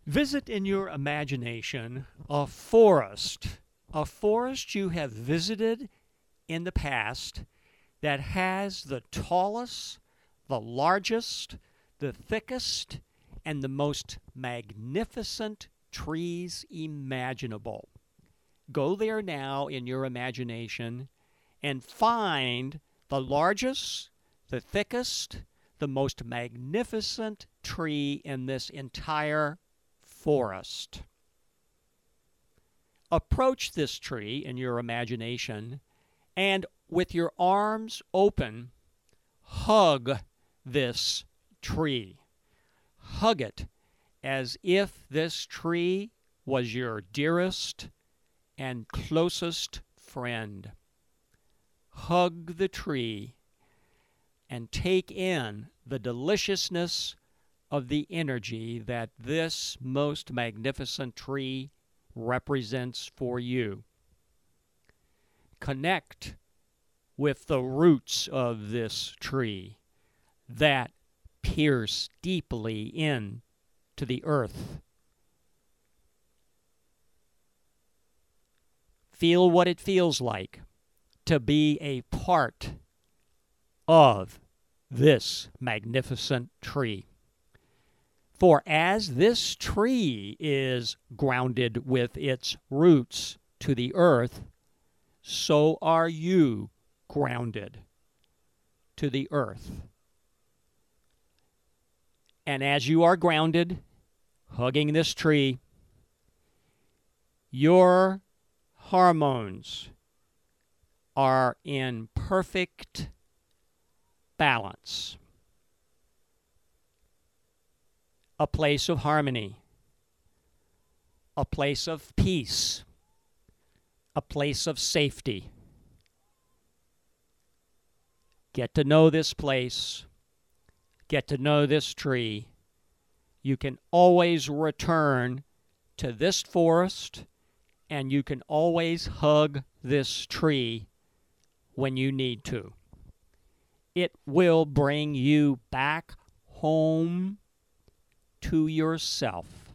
Visit in your imagination a forest you have visited in the past that has the tallest, the largest, the thickest, and the most magnificent trees imaginable. Go there now in your imagination and find the largest, the thickest, the most magnificent tree in this entire forest. Approach this tree in your imagination and with your arms open, hug this tree. Hug it as if this tree was your dearest and closest friend. Hug the tree and take in the deliciousness of the energy that this most magnificent tree represents for you. Connect with the roots of this tree that pierce deeply in to the earth. Feel what it feels like to be a part of this magnificent tree. For as this tree is grounded with its roots to the earth, so are you grounded to the earth. And as you are grounded, hugging this tree, your hormones are in perfect balance. A place of harmony, a place of peace, a place of safety. Get to know this place. Get to know this tree. You can always return to this forest, and you can always hug this tree when you need to. It will bring you back home to yourself.